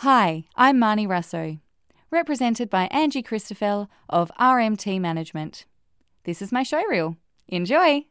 Hi, I'm Marnie Russo, represented by Angie Christoffel of RMT Management. This is my show reel. Enjoy!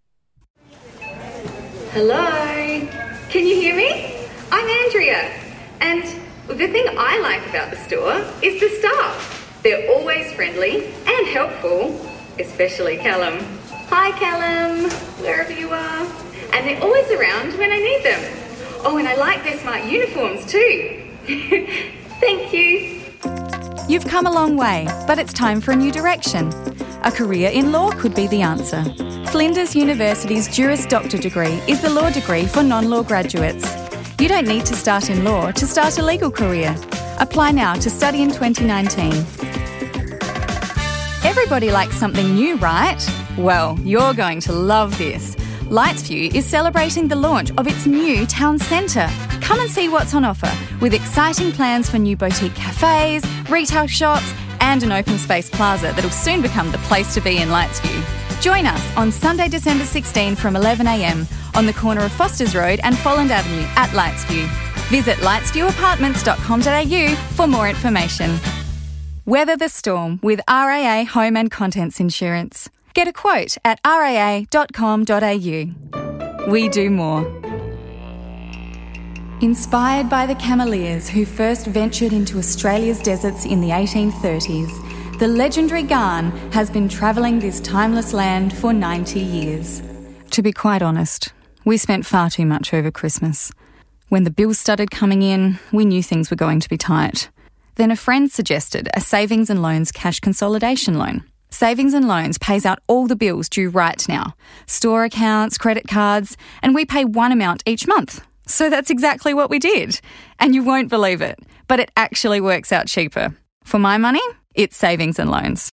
Hello, can you hear me? I'm Andrea, and the thing I like about the store is the staff. They're always friendly and helpful, especially Callum. Hi Callum, wherever you are. And they're always around when I need them. Oh, and I like their smart uniforms too. Thank you. You've come a long way, but it's time for a new direction. A career in law could be the answer. Flinders University's Juris Doctor degree is the law degree for non-law graduates. You don't need to start in law to start a legal career. Apply now to study in 2019. Everybody likes something new, right? Well, you're going to love this. Lightsview is celebrating the launch of its new town centre. Come and see what's on offer, with exciting plans for new boutique cafes, retail shops, and an open space plaza that'll soon become the place to be in Lightsview. Join us on Sunday, December 16 from 11 a.m. on the corner of Fosters Road and Folland Avenue at Lightsview. Visit lightsviewapartments.com.au for more information. Weather the storm with RAA Home and Contents Insurance. Get a quote at raa.com.au. We do more. Inspired by the Cameleers who first ventured into Australia's deserts in the 1830s, the legendary Garn has been travelling this timeless land for 90 years. To be quite honest, we spent far too much over Christmas. When the bills started coming in, we knew things were going to be tight. Then a friend suggested a Savings and Loans cash consolidation loan. Savings and Loans pays out all the bills due right now, store accounts, credit cards, and we pay one amount each month. So that's exactly what we did. And you won't believe it, but it actually works out cheaper. For my money, it's Savings and Loans.